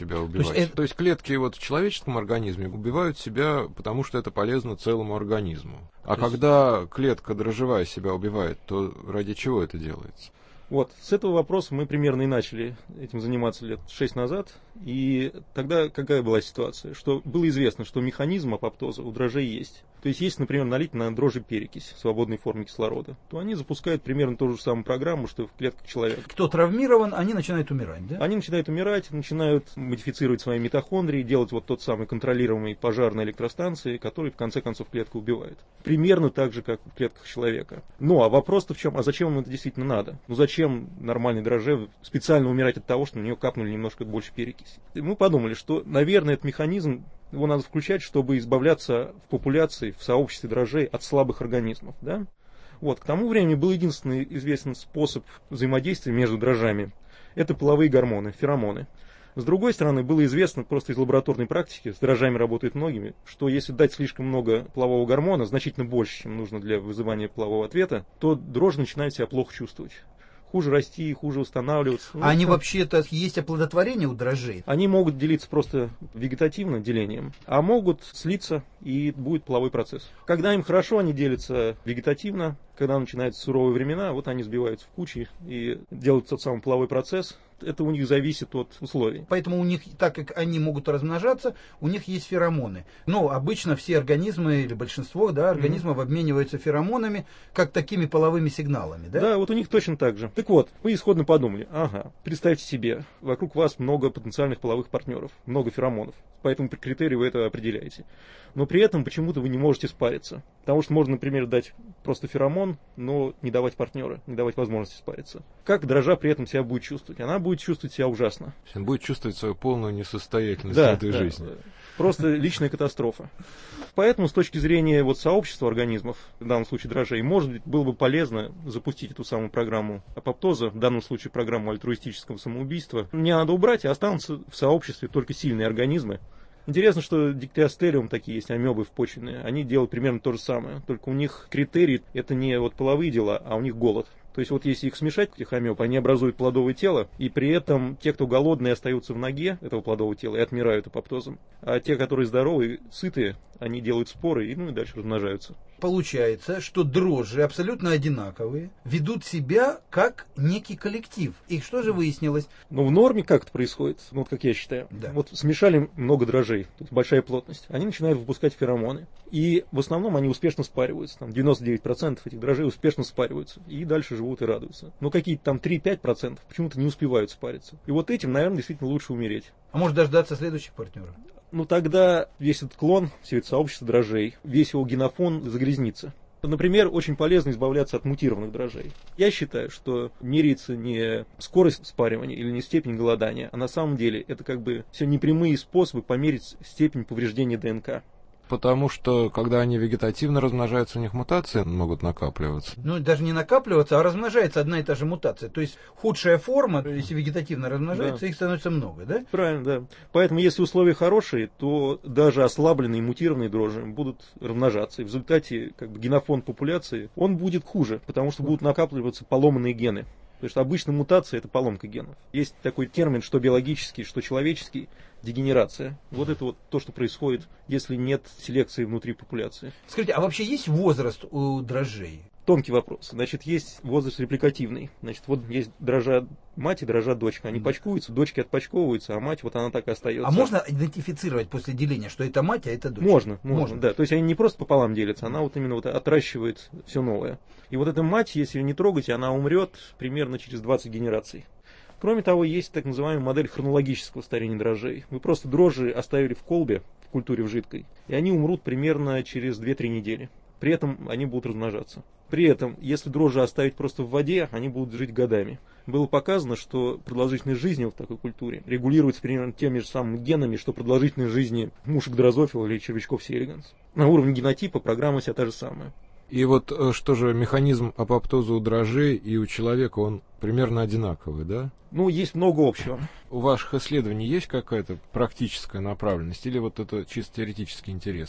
Speaker 16: себя убивать. То есть, это... То есть клетки вот в человеческом организме убивают себя, потому что это полезно целому организму. А То когда есть... клетка дрожжевая себя убивает, то ради чего это делается?
Speaker 15: Вот, с этого вопроса мы примерно и начали этим заниматься лет шесть назад. И тогда какая была ситуация? Что было известно, что механизм апоптоза у дрожжей есть. То есть, если, например, налить на дрожжи перекись в свободной форме кислорода, то они запускают примерно ту же самую программу, что в клетках человека.
Speaker 14: Кто травмирован, они начинают умирать, да?
Speaker 15: Они начинают умирать, начинают модифицировать свои митохондрии, делать вот тот самый контролируемый пожар на электростанции, который в конце концов клетку убивает. Примерно так же, как в клетках человека. Ну, а вопрос-то в чем? А зачем им это действительно надо? Ну, зачем нормальной дрожже специально умирать от того, что на нее капнули немножко больше перекиси? И мы подумали, что, наверное, этот механизм, его надо включать, чтобы избавляться в популяции, в сообществе дрожжей от слабых организмов. Да? Вот. К тому времени был единственный известный способ взаимодействия между дрожжами. Это половые гормоны, феромоны. С другой стороны, было известно просто из лабораторной практики, с дрожжами работают многими, что если дать слишком много полового гормона, значительно больше, чем нужно для вызывания полового ответа, то дрожжи начинают себя плохо чувствовать. Хуже расти, хуже восстанавливаться.
Speaker 14: А ну, они там... вообще-то есть оплодотворение у дрожжей?
Speaker 15: Они могут делиться просто вегетативным делением, а могут слиться, и будет половой процесс. Когда им хорошо, они делятся вегетативно. Когда начинаются суровые времена, вот они сбиваются в кучи и делают тот самый половой процесс. Это у них зависит от условий.
Speaker 14: Поэтому у них, так как они могут размножаться, у них есть феромоны. Но обычно все организмы, или большинство да, организмов mm-hmm. обмениваются феромонами, как такими половыми сигналами. Да?
Speaker 15: Да, вот у них точно так же. Так вот, вы исходно подумали, ага, представьте себе, вокруг вас много потенциальных половых партнеров, много феромонов. Поэтому по критерию вы это определяете. Но при этом почему-то вы не можете спариться. Потому что можно, например, дать просто феромон, но не давать партнера, не давать возможности спариться. Как дрожжа при этом себя будет чувствовать? Она будет чувствовать себя ужасно.
Speaker 16: Он будет чувствовать свою полную несостоятельность
Speaker 15: да,
Speaker 16: в этой
Speaker 15: да,
Speaker 16: жизни.
Speaker 15: Да. Просто личная катастрофа. Поэтому с точки зрения вот, сообщества организмов, в данном случае дрожжей, может быть, было бы полезно запустить эту самую программу апоптоза, в данном случае программу альтруистического самоубийства. Не надо убрать, а останутся в сообществе только сильные организмы. Интересно, что диктиостериум, такие есть амебы впочвенные, они делают примерно то же самое, только у них критерий это не вот половые дела, а у них голод. То есть вот если их смешать, этих амеб, они образуют плодовое тело, и при этом те, кто голодные, остаются в ноге этого плодового тела и отмирают апоптозом, а те, которые здоровые, сытые, они делают споры и, ну, и дальше размножаются.
Speaker 14: Получается, что дрожжи абсолютно одинаковые, ведут себя как некий коллектив. И что же выяснилось?
Speaker 15: Ну, в норме как это происходит, ну, вот как я считаю.
Speaker 14: Да.
Speaker 15: Вот смешали много дрожжей, то есть большая плотность, они начинают выпускать феромоны. И в основном они успешно спариваются. Там девяносто девять процентов этих дрожжей успешно спариваются. И дальше живут и радуются. Но какие-то там три-пять процентов почему-то не успевают спариться. И вот этим, наверное, действительно лучше умереть.
Speaker 14: А может дождаться следующих партнеров?
Speaker 15: Ну тогда весь этот клон, все это сообщество дрожжей, весь его генофон загрязнится. Например, очень полезно избавляться от мутированных дрожжей. Я считаю, что меряется не скорость спаривания или не степень голодания, а на самом деле это как бы все непрямые способы померить степень повреждения ДНК.
Speaker 16: Потому что, когда они вегетативно размножаются, у них мутации могут накапливаться.
Speaker 14: Ну, даже не накапливаться, а размножается одна и та же мутация. То есть, худшая форма, если вегетативно размножается, да. Их становится много, да?
Speaker 15: Правильно, да. Поэтому, если условия хорошие, то даже ослабленные мутированные дрожжи будут размножаться. И в результате, как бы, генофонд популяции, он будет хуже, потому что будут накапливаться поломанные гены. Потому что обычно мутация – это поломка генов. Есть такой термин, что биологический, что человеческий – дегенерация. Вот это вот то, что происходит, если нет селекции внутри популяции.
Speaker 14: Скажите, а вообще есть возраст у дрожжей?
Speaker 15: Тонкий вопрос. Значит, есть возраст репликативный. Значит, вот есть дрожжа мать и дрожжа дочка. Они да. почкуются, дочки отпочковываются, а мать вот она так и остается.
Speaker 14: А можно идентифицировать после деления, что это мать, а это дочь?
Speaker 15: Можно, можно, можно, да. То есть они не просто пополам делятся, она вот именно вот отращивает все новое. И вот эта мать, если ее не трогать, она умрет примерно через двадцать генераций. Кроме того, есть так называемая модель хронологического старения дрожжей. Вы просто дрожжи оставили в колбе, в культуре в жидкой, и они умрут примерно через две-три недели. При этом они будут размножаться. При этом, если дрожжи оставить просто в воде, они будут жить годами. Было показано, что продолжительность жизни в такой культуре регулируется примерно теми же самыми генами, что продолжительность жизни мушек дрозофила или червячков сиеригенс. На уровне генотипа программа вся та же самая.
Speaker 16: И вот что же механизм апоптоза у дрожжей и у человека, он примерно одинаковый, да?
Speaker 15: Ну, есть много общего.
Speaker 16: У ваших исследований есть какая-то практическая направленность или вот это чисто теоретический интерес?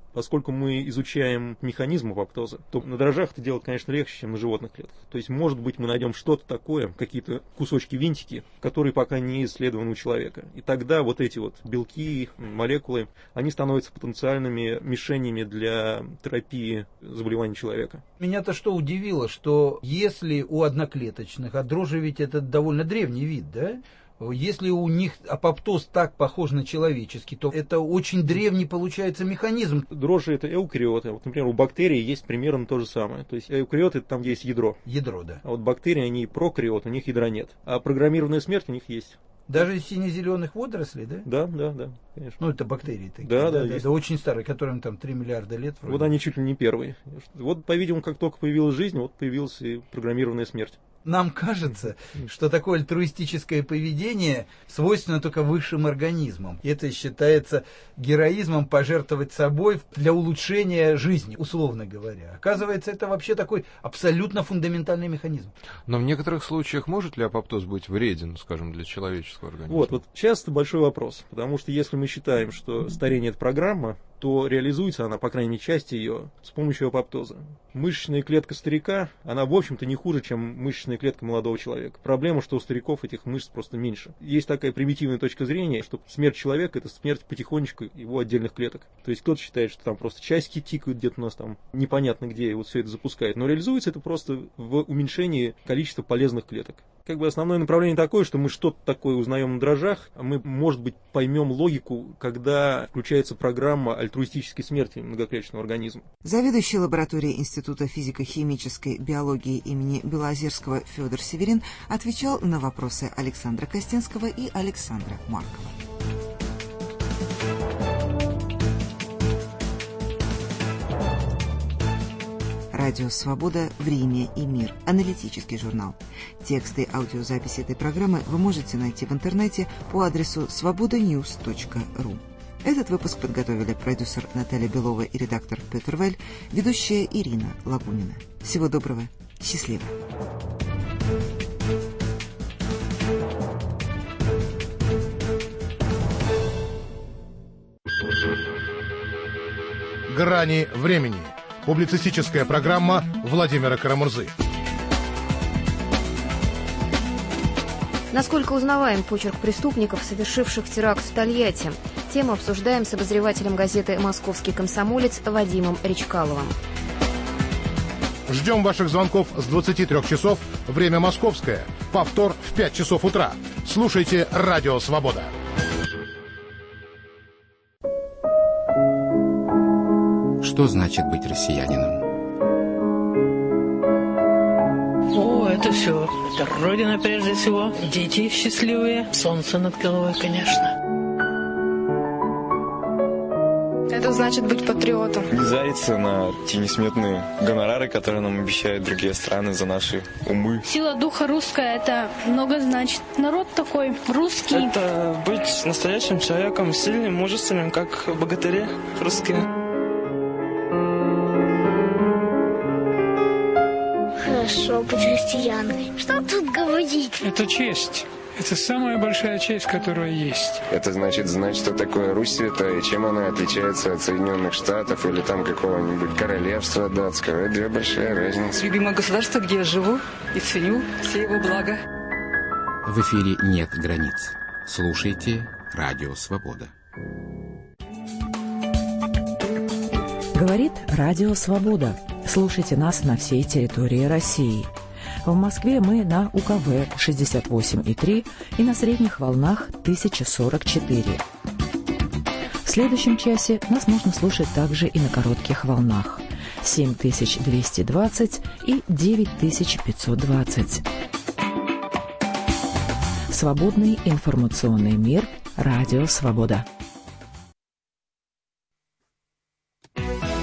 Speaker 15: Поскольку мы изучаем механизм апоптоза, то на дрожжах это делать, конечно, легче, чем на животных клетках. То есть, может быть, мы найдем что-то такое, какие-то кусочки, винтики, которые пока не исследованы у человека. И тогда вот эти вот белки, молекулы, они становятся потенциальными мишенями для терапии заболеваний человека.
Speaker 14: Меня-то что удивило, что если у одноклеточных, а дрожжи ведь это довольно древний вид, да? Если у них апоптоз так похож на человеческий, то это очень древний получается механизм.
Speaker 15: Дрожжи — это эукариоты. Вот, например, у бактерий есть примерно то же самое. То есть эукариоты — это там, где есть ядро.
Speaker 14: Ядро, да.
Speaker 15: А вот бактерии, они прокариоты, у них ядра нет. А программированная смерть у них есть.
Speaker 14: Даже из сине-зеленых водорослей, да?
Speaker 15: Да, да, да, конечно.
Speaker 14: Ну, это бактерии такие.
Speaker 15: Да, да,
Speaker 14: да,
Speaker 15: есть.
Speaker 14: Это очень старые, которым там три миллиарда лет. Вроде.
Speaker 15: Вот они чуть ли не первые. Вот, по-видимому, как только появилась жизнь, вот появилась и программированная смерть.
Speaker 14: Нам кажется, что такое альтруистическое поведение свойственно только высшим организмам. И это считается героизмом пожертвовать собой для улучшения жизни, условно говоря. Оказывается, это вообще такой абсолютно фундаментальный механизм.
Speaker 16: Но в некоторых случаях может ли апоптоз быть вреден, скажем, для человеческого организма?
Speaker 15: Вот, вот часто большой вопрос. Потому что если мы считаем, что старение — это программа, то реализуется она, по крайней части ее, с помощью апоптоза. Мышечная клетка старика, она, в общем-то, не хуже, чем мышечная клетка молодого человека. Проблема, что у стариков этих мышц просто меньше. Есть такая примитивная точка зрения, что смерть человека — это смерть потихонечку его отдельных клеток. То есть кто-то считает, что там просто часики тикают где-то у нас там, непонятно где, и вот все это запускает. Но реализуется это просто в уменьшении количества полезных клеток. Как бы основное направление такое, что мы что-то такое узнаем на дрожжах, а мы, может быть, поймем логику, когда включается программа альтруистической смерти многоклеточного организма.
Speaker 1: Заведующий лабораторией Института физико-химической биологии имени Белоозерского Федор Северин отвечал на вопросы Александра Костенского и Александра Маркова. Радио «Свобода. Время и мир». Аналитический журнал. Тексты и аудиозаписи этой программы вы можете найти в интернете по адресу свобода ньюс точка ру. Этот выпуск подготовили продюсер Наталья Белова и редактор Петр Вель, ведущая Ирина Лагунина. Всего доброго. Счастливо.
Speaker 17: «Грани времени». Публицистическая программа Владимира Карамурзы.
Speaker 18: Насколько узнаваем почерк преступников, совершивших теракт в Тольятти? Тему обсуждаем с обозревателем газеты «Московский комсомолец» Вадимом Речкаловым.
Speaker 17: Ждем ваших звонков с двадцати трёх часов, время московское. Повтор в пять часов утра. Слушайте «Радио Свобода».
Speaker 19: Что значит быть россиянином?
Speaker 20: О, это все. Это Родина прежде всего. Дети счастливые. Солнце над головой, конечно.
Speaker 21: Это значит быть патриотом.
Speaker 22: Не зариться на те несметные гонорары, которые нам обещают другие страны за наши умы.
Speaker 21: Сила духа русская, это много значит. Народ такой русский.
Speaker 23: Это быть настоящим человеком, сильным, мужественным, как богатыри русские.
Speaker 24: Хорошо быть россиянами. Что тут говорить?
Speaker 25: Это честь. Это самая большая честь, которая есть.
Speaker 22: Это значит знать, что такое Русь Святая, и чем она отличается от Соединенных Штатов или там какого-нибудь королевства датского. Это две большие разницы.
Speaker 26: Любимое государство, где я живу и ценю все его блага.
Speaker 19: В эфире нет границ. Слушайте «Радио Свобода».
Speaker 27: Говорит «Радио Свобода». Слушайте нас на всей территории России. В Москве мы на У Ка Вэ шестьдесят восемь и три и на средних волнах тысяча сорок четыре. В следующем часе нас можно слушать также и на коротких волнах семь тысяч двести двадцать и девять тысяч пятьсот двадцать. Свободный информационный мир. Радио Свобода.